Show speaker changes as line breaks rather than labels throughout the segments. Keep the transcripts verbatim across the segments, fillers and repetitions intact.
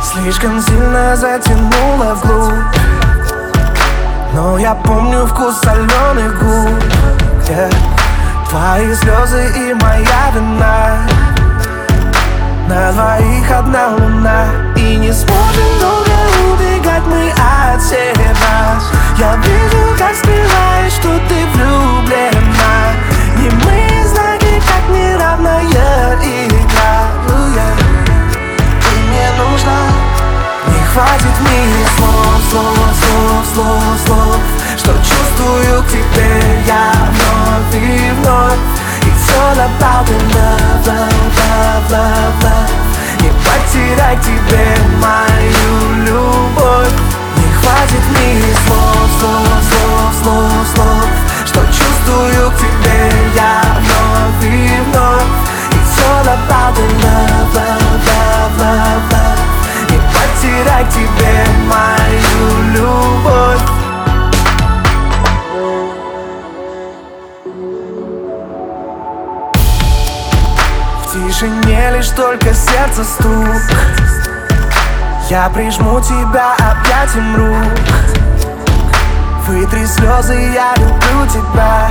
Слишком сильно затянуло вглубь, но я помню вкус соленых губ, yeah. Твои слезы и моя вина, на двоих одна луна. И не сможем долго убегать мы от себя. Я вижу, как скрываешь, что ты влюблена. Немые знаки, как неравная игра, yeah. Ты мне нужна. Не хватит мне слов, слов, слов, слов, слов, что чувствую к тебе я вновь и вновь. It's all about the love, love, love, love, love. Не потерять тебе мою любовь. Не хватит мне слов, слов, слов, слов, слов, что чувствую к тебе я вновь и вновь. It's all about the love, love, love, love, love. Не потерять тебе мою любовь. В тишине лишь только сердце стук. Я прижму тебя объятием рук. Вытри слезы, я люблю тебя.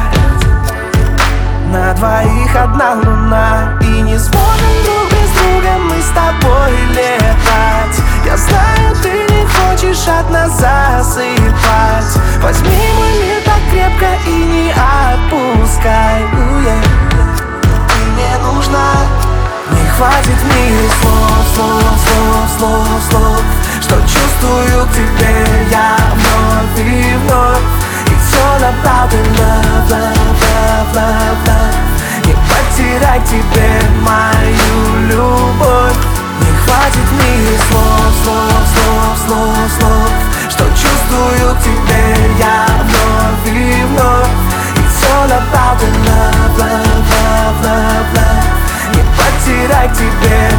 На двоих одна луна. И не сможем друг без друга мы с тобой летать. Я знаю, ты не хочешь от нас засыпать. Возьми мой мир так крепко и не отпускай, yeah. Ты мне нужна. Не хватит мне слов, слов, слов, слов, слов, что чувствую к тебе я вновь и вновь. It's all about the love, love, love, love, love. Не потерять тебе мою любовь. Не хватит мне слов, слов, слов, слов, слов, что чувствую к тебе я вновь и вновь. It's all about the love, love, love, love, love. Не потерять тебе